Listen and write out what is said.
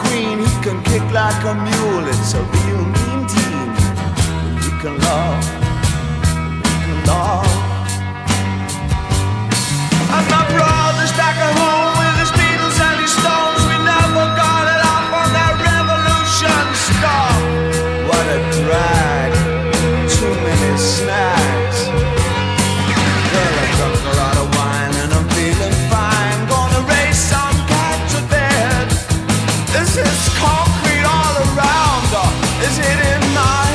queen, he can kick like a mule. It's a real mean team. We can love, we can love. And my brother's back at home with his Beatles and his Stones. We never got it off on that revolution stuff. What a drag, too many snacks. Well, I drunk a lot of wine and I'm feeling fine. Gonna race some cat to bed. Is this concrete all around or is it in my